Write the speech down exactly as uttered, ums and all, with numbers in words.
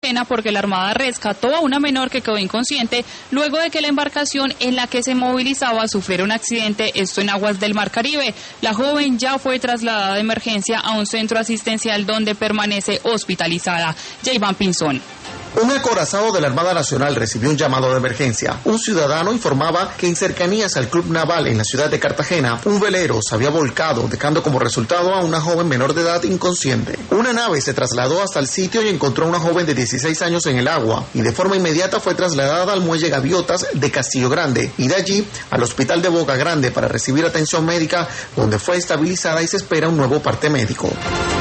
Cartagena porque la Armada rescató a una menor que quedó inconsciente luego de que la embarcación en la que se movilizaba sufriera un accidente, esto en aguas del Mar Caribe. La joven ya fue trasladada de emergencia a un centro asistencial donde permanece hospitalizada. Jayvan Pinzón. Un acorazado de la Armada Nacional recibió un llamado de emergencia. Un ciudadano informaba que en cercanías al Club Naval en la ciudad de Cartagena, un velero se había volcado, dejando como resultado a una joven menor de edad inconsciente. Una nave se trasladó hasta el sitio y encontró a una joven de dieciséis años en el agua, y de forma inmediata fue trasladada al muelle Gaviotas de Castillo Grande, y de allí al hospital de Boca Grande para recibir atención médica, donde fue estabilizada y se espera un nuevo parte médico.